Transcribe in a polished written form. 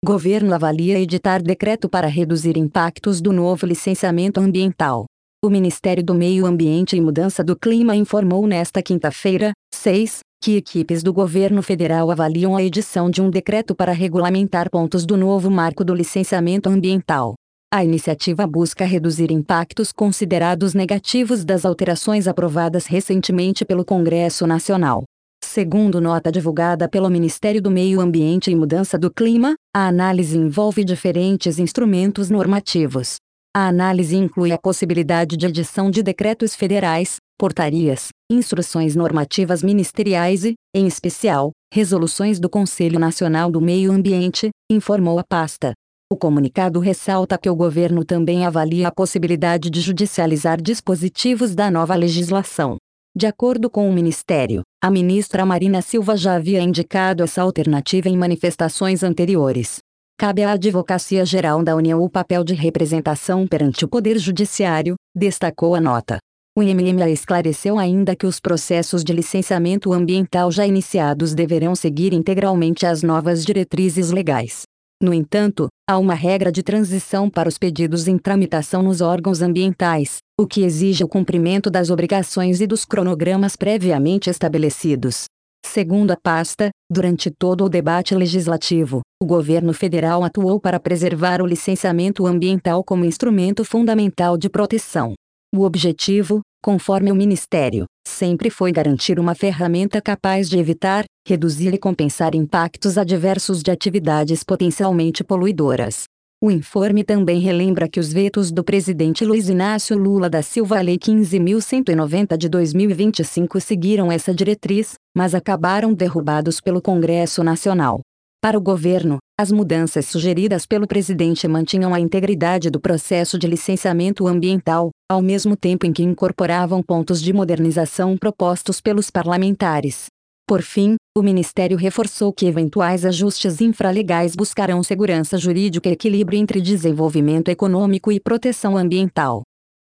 Governo avalia editar decreto para reduzir impactos do novo licenciamento ambiental. O Ministério do Meio Ambiente e Mudança do Clima informou nesta quinta-feira, 6, que equipes do governo federal avaliam a edição de um decreto para regulamentar pontos do novo marco do licenciamento ambiental. A iniciativa busca reduzir impactos considerados negativos das alterações aprovadas recentemente pelo Congresso Nacional. Segundo nota divulgada pelo Ministério do Meio Ambiente e Mudança do Clima, a análise envolve diferentes instrumentos normativos. A análise inclui a possibilidade de edição de decretos federais, portarias, instruções normativas ministeriais e, em especial, resoluções do Conselho Nacional do Meio Ambiente, informou a pasta. O comunicado ressalta que o governo também avalia a possibilidade de judicializar dispositivos da nova legislação. De acordo com o Ministério, a ministra Marina Silva já havia indicado essa alternativa em manifestações anteriores. Cabe à Advocacia Geral da União o papel de representação perante o Poder Judiciário, destacou a nota. O IMM esclareceu ainda que os processos de licenciamento ambiental já iniciados deverão seguir integralmente as novas diretrizes legais. No entanto, há uma regra de transição para os pedidos em tramitação nos órgãos ambientais, o que exige o cumprimento das obrigações e dos cronogramas previamente estabelecidos. Segundo a pasta, durante todo o debate legislativo, o governo federal atuou para preservar o licenciamento ambiental como instrumento fundamental de proteção. O objetivo, conforme o Ministério, sempre foi garantir uma ferramenta capaz de evitar, reduzir e compensar impactos adversos de atividades potencialmente poluidoras. O informe também relembra que os vetos do presidente Luiz Inácio Lula da Silva à Lei 15.190 de 2025 seguiram essa diretriz, mas acabaram derrubados pelo Congresso Nacional. Para o governo, as mudanças sugeridas pelo presidente mantinham a integridade do processo de licenciamento ambiental, ao mesmo tempo em que incorporavam pontos de modernização propostos pelos parlamentares. Por fim, o Ministério reforçou que eventuais ajustes infralegais buscarão segurança jurídica e equilíbrio entre desenvolvimento econômico e proteção ambiental.